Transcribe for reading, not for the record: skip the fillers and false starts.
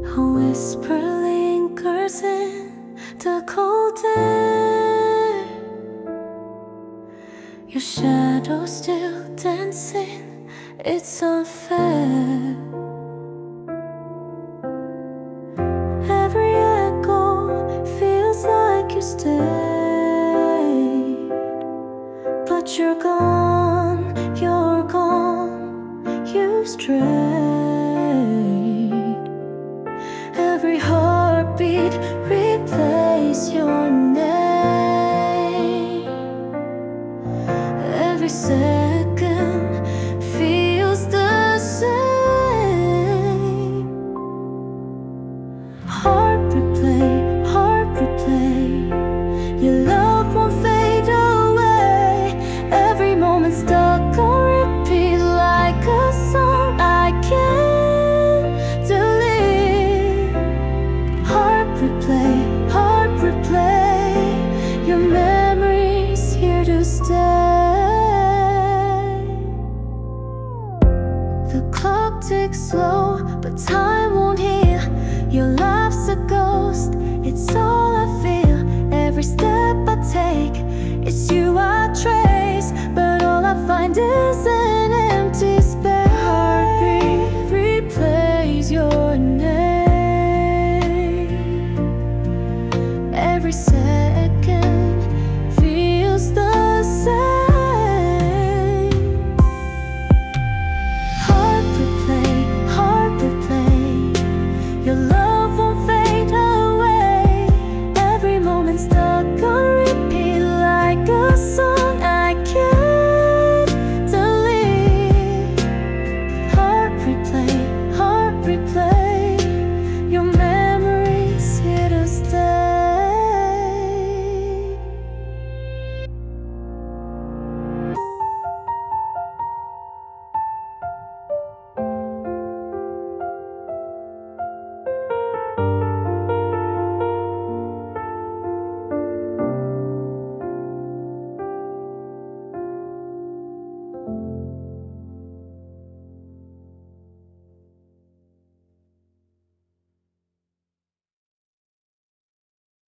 A whisper lingers in the cold air. Your shadow still dancing, it's unfair. Every echo feels like you stayed, but you're gone, you've strayed. Every heartbeat replays your name. Every second feels the same. Heart replay. Your love won't fade away. Every moment stuck on repeat like a song I can't delete. Heart replay. Your memory's here to stay. The clock ticks slow, but time won't heal. Your laugh's a ghost, it's all I feel. Every step I take, it's you I trace, but all I find is an empty space. Heartbeat replays your name. Every second